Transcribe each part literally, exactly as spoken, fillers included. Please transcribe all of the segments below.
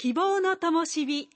希望の灯火。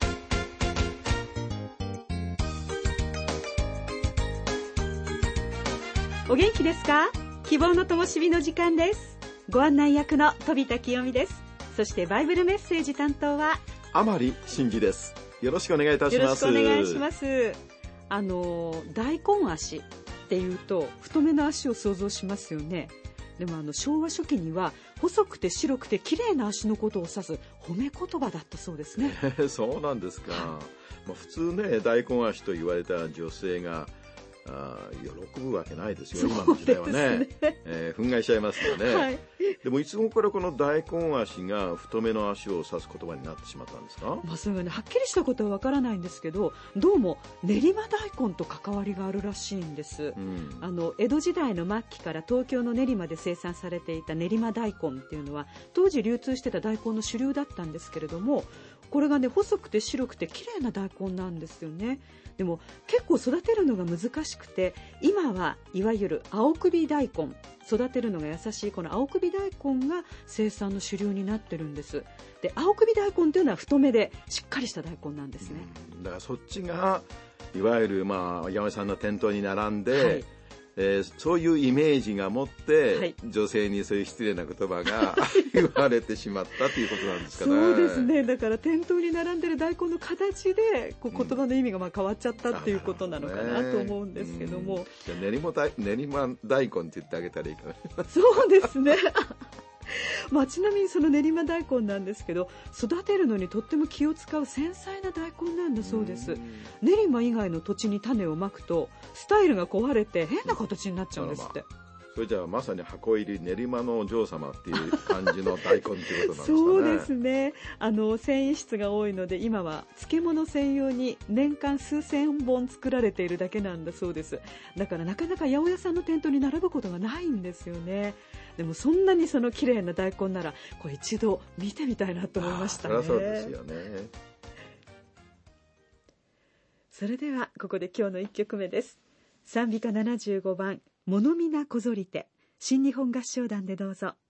お元気ですか？希望の灯火の時間です。ご案内役の飛田清美です。そしてバイブルメッセージ担当は甘利真嗣です。よろしくお願いいたします。 よろしくお願いします。あの大根足っていうと太めの足を想像しますよね。でもあの昭和初期には細くて白くて綺麗な足のことを指す褒め言葉だったそうですね。 そうなんですか。まあ、普通ね、大根足と言われた女性があ喜ぶわけないですよ、今の時代はね。えー、憤慨しちゃいますよね。はい、でもいつ頃からこの大根足が太めの足を指す言葉になってしまったんですか？ まあ、それがね、はっきりしたことはわからないんですけど、どうも練馬大根と関わりがあるらしいんです。うん、あの江戸時代の末期から東京の練馬で生産されていた練馬大根っていうのは当時流通してた大根の主流だったんですけれども、これがね細くて白くて綺麗な大根なんですよね。でも結構育てるのが難しくて、今はいわゆる青首大根、育てるのが優しいこの青首大根が生産の主流になってるんです。で、青首大根というのは太めでしっかりした大根なんですね。 だからそっちがいわゆるまあ八百屋さんの店頭に並んで、はい、えー、そういうイメージが持って、はい、女性にそういう失礼な言葉が言われてしまったということなんですかね。 そうですね。だから店頭に並んでる大根の形でこう言葉の意味がまあ変わっちゃったっていうことなのかなと思うんですけども、うん、 じゃあ練馬大、練馬大根って言ってあげたらいいかな。 そうですね。まあ、ちなみにその練馬大根なんですけど、育てるのにとっても気を使う繊細な大根なんだそうです。練馬以外の土地に種をまくとスタイルが壊れて変な形になっちゃうんですって。 それじゃあまさに箱入り練馬のお嬢様っていう感じの大根っていうことなんですかね。 そうですね。あの繊維質が多いので今は漬物専用に年間数千本作られているだけなんだそうです。だからなかなか八百屋さんの店頭に並ぶことがないんですよね。でもそんなにその綺麗な大根ならこれ一度見てみたいなと思いましたね。 そりゃそうですよね。 それではここで今日のいっきょくめです。賛美歌ななじゅうごばん、物見なこぞりて、新日本合唱団でどうぞ。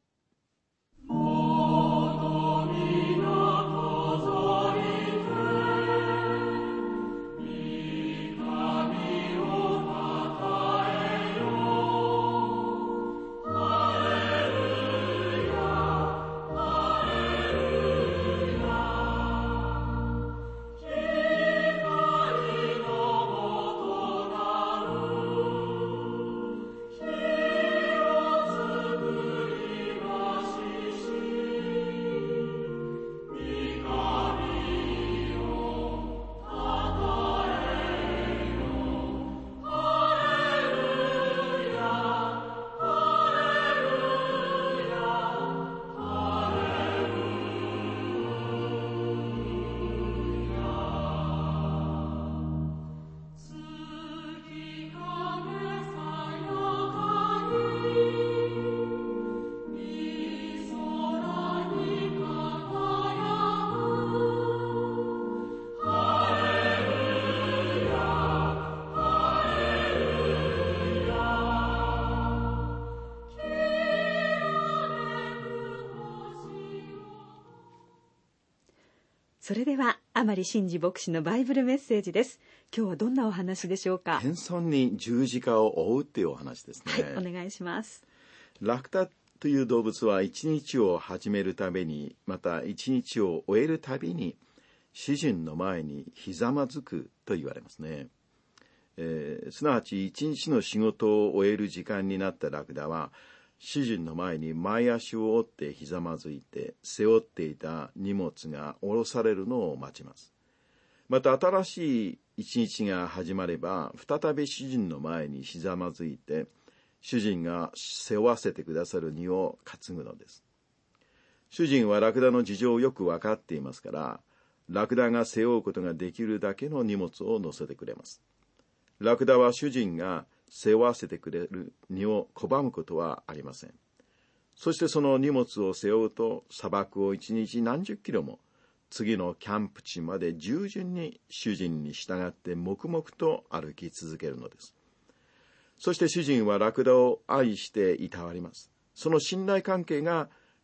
それでは甘利真嗣牧師のバイブルメッセージです。今日はどんなお話でしょうか？ 謙遜に十字架を追うっていうお話ですね。 はい、お願いします。 ラクダという動物は一日を始めるたびに、また一日を終えるたびに主人の前にひざまずくと言われますね。えー、すなわち一日の仕事を終える時間になったラクダは主人の前に前足を折ってひざまずいて、背負っていた荷物が下ろされるのを待ちます。また新しい一日が始まれば、再び主人の前にひざまずいて、主人が背負わせてくださる荷を担ぐのです。主人はラクダの事情をよく分かっていますから、ラクダが背負うことができるだけの荷物を乗せてくれます。ラクダは主人が背負わせてくれる荷を拒むことはありません。そしてその荷物を背負うと、砂漠を一日何十キロも、次のキャンプ地まで従順に主人に従って黙々と歩き続けるのです。そして主人はラクダを愛していたわります。その信頼関係が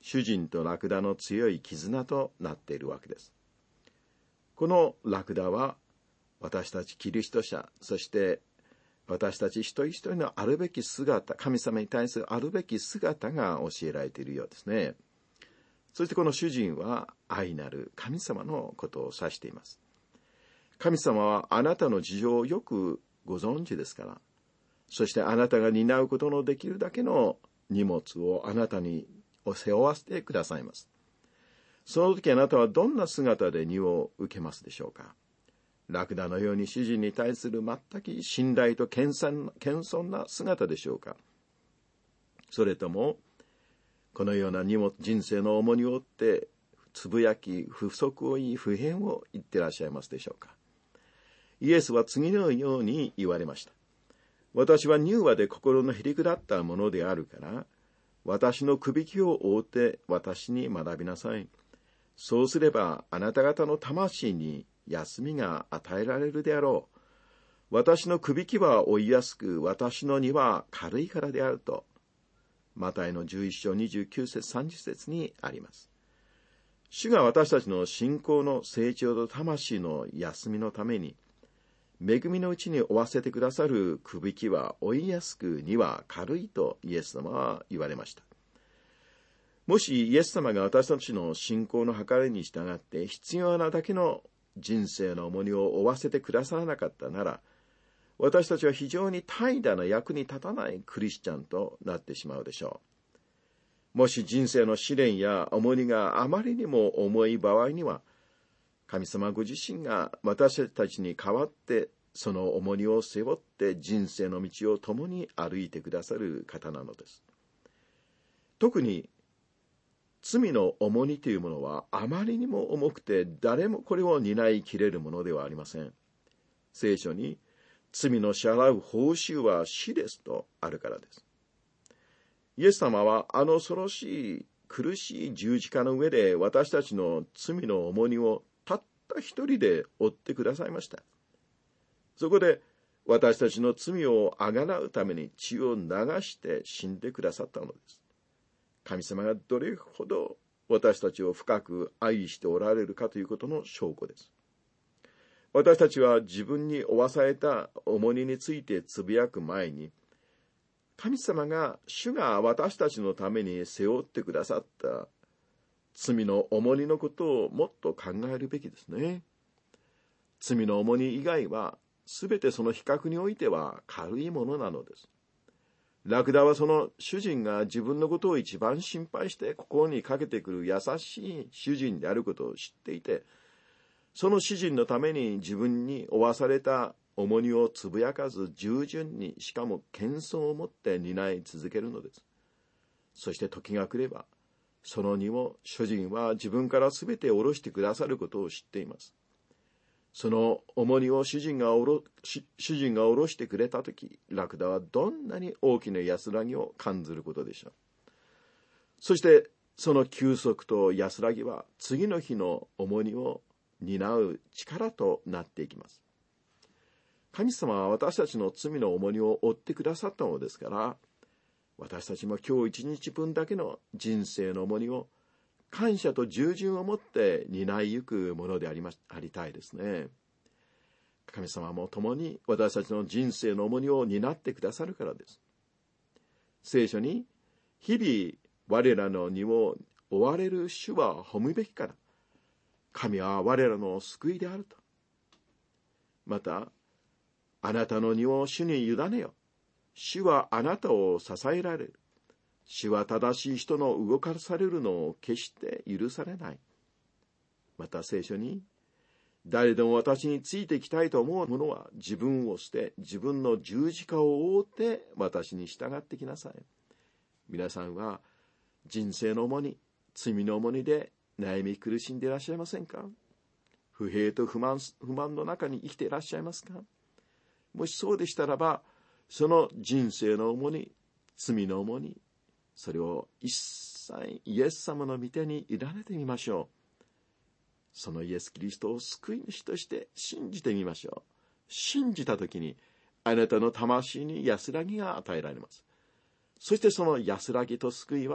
主人とラクダの強い絆となっているわけです。このラクダは私たちキリスト者、そして私たち一人一人のあるべき姿、神様に対するあるべき姿が教えられているようですね。そしてこの主人は愛なる神様のことを指しています。神様はあなたの事情をよくご存知ですから、そしてあなたが担うことのできるだけの荷物をあなたに背負わせてくださいます。その時あなたはどんな姿で荷を受けますでしょうか。ラクダのように主人に対する全く信頼と謙遜な姿でしょうか。それともこのような荷物、人生の重荷を負ってつぶやき、不足を言い、不平を言ってらっしゃいますでしょうか。イエスは次のように言われました。私は柔和で心のへりくだったものであるから、私のくびきを覆って私に学びなさい。そうすればあなた方の魂に休みが与えられるであろう。私のくびきは負いやすく、私の荷は軽いからであると。マタイのじゅういっ章にじゅうきゅう節さんじゅう節にあります。主が私たちの信仰の成長と魂の休みのために、恵みのうちに負わせてくださるくびきは負いやすく、荷は軽いとイエス様は言われました。もしイエス様が私たちの信仰の計りに従って必要なだけの人生の重荷を負わせてくださらなかったなら、私たちは非常に怠惰な役に立たないクリスチャンとなってしまうでしょう。もし人生の試練や重荷があまりにも重い場合には、神様ご自身が私たちに代わってその重荷を背負って人生の道を共に歩いてくださる方なのです。特に罪の重荷というものはあまりにも重くて誰もこれを担いきれるものではありません。聖書に罪の支払う報酬は死ですとあるからです。イエス様はあの恐ろしい苦しい十字架の上で私たちの罪の重荷をたった一人で負ってくださいました。そこで私たちの罪をあがなうために血を流して死んでくださったのです。神様がどれほど私たちを深く愛しておられるかということの証拠です。私たちは自分に負わされた重荷についてつぶやく前に、神様が、主が私たちのために背負ってくださった罪の重荷のことをもっと考えるべきですね。罪の重荷以外は、すべてその比較においては軽いものなのです。ラクダはその主人が自分のことを一番心配して心にかけてくる優しい主人であることを知っていて、その主人のために自分に負わされた重荷をつぶやかず従順に、しかも謙遜を持って担い続けるのです。そして時が来れば、その荷を主人は自分からすべて下ろしてくださることを知っています。その重荷を主人が下ろ、主人が下ろしてくれたとき、ラクダはどんなに大きな安らぎを感じることでしょう。そしてその休息と安らぎは次の日の重荷を担う力となっていきます。神様は私たちの罪の重荷を負ってくださったのですから、私たちも今日一日分だけの人生の重荷を感謝と従順を持って担いゆくものでありま、ありたいですね。神様も共に私たちの人生の重荷を担ってくださるからです。聖書に、日々我らの荷を負われる主は褒むべきから、神は我らの救いであると。また、あなたの荷を主に委ねよ。主はあなたを支えられる。主は正しい人の動かされるのを決して許されない。また聖書に、誰でも私についていきたいと思う者は自分を捨て、自分の十字架を追って私に従ってきなさい。皆さんは人生の重荷、罪の重荷で悩み苦しんでいらっしゃいませんか？不平と不満、不満の中に生きていらっしゃいますか？もしそうでしたらば、その人生の重荷、罪の重荷、それを一切イエス様の御手に委ねてみましょう。そのイエス・キリストを救い主として信じてみましょう。信じたときに、あなたの魂に安らぎが与えられます。そしてその安らぎと救いは、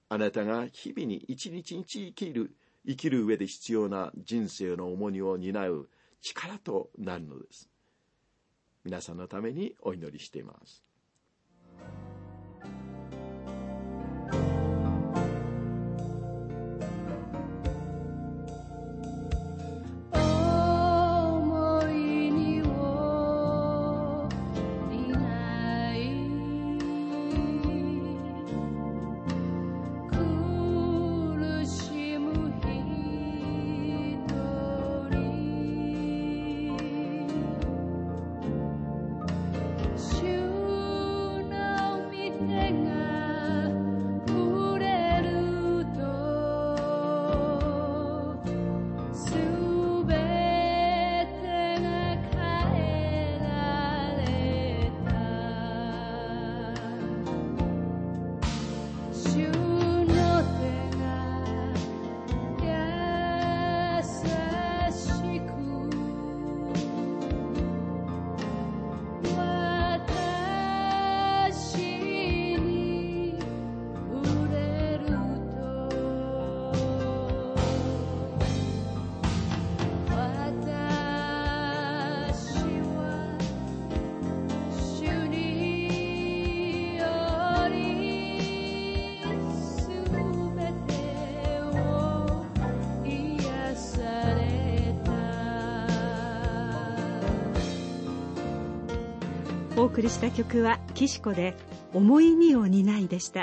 あなたが日々に一日一日生きる、生きる上で必要な人生の重荷を担う力となるのです。皆さんのためにお祈りしています。 お送りした曲は岸子で重い荷を担いでした。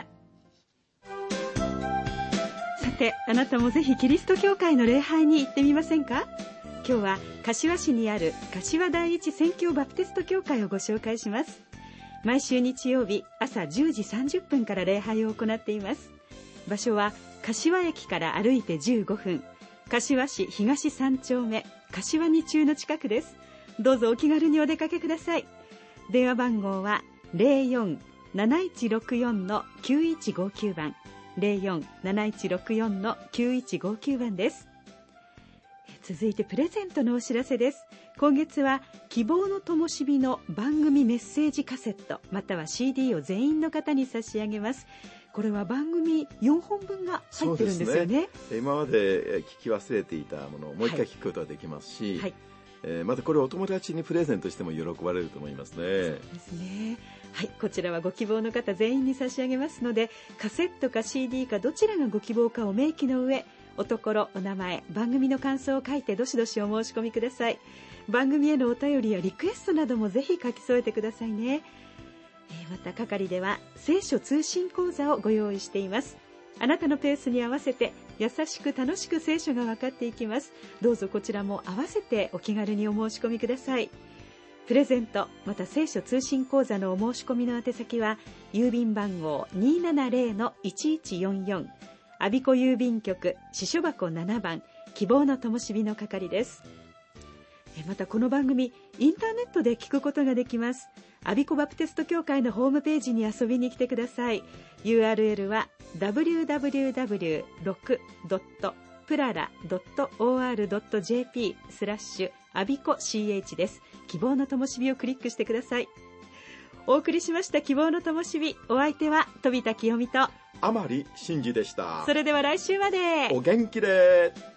さて、あなたもぜひキリスト教会の礼拝に行ってみませんか？今日は柏市にある柏第一宣教バプテスト教会をご紹介します。毎週日曜日朝じゅうじさんじゅっぷんから礼拝を行っています。場所は柏駅から歩いてじゅうごふん、柏市東さん丁目柏二中の近くです。どうぞお気軽にお出かけください。電話番号は ゼロよん なないちろくよん きゅういちごきゅう 番 ゼロよん なないちろくよん きゅういちごきゅう 番です。続いてプレゼントのお知らせです。今月は希望の灯火の番組メッセージカセットまたは シーディー を全員の方に差し上げます。これは番組よんほんぶんが入ってるんですよ ね, ね今まで聞き忘れていたものをもう一回聞くことができますし、はいはい、えー、またこれをお友達にプレゼントしても喜ばれると思いますね。そうですね。はい、こちらはご希望の方全員に差し上げますので、カセットか シーディー かどちらがご希望かを明記の上、おところ、お名前、番組の感想を書いてどしどしお申し込みください。番組へのお便りやリクエストなどもぜひ書き添えてくださいね。えー、また係では聖書通信講座をご用意しています。あなたのペースに合わせて優しく楽しく聖書が分かっていきます。どうぞこちらも合わせてお気軽にお申し込みください。プレゼントまた聖書通信講座のお申し込みの宛先は郵便番号 にーななゼロのいちいちよんよん 我孫子郵便局支所箱ななばん希望の灯火の係です。またこの番組インターネットで聞くことができます。我孫子バプテスト教会のホームページに遊びに来てください。 ユーアールエル は ダブリューダブリューダブリューろく ドット プララ ドット オーアール ドット ジェーピー スラッシュ我孫子 シーエイチ です。希望の灯火をクリックしてください。お送りしました希望の灯火、お相手は飛田清美と甘利真嗣でした。 それでは来週までお元気で。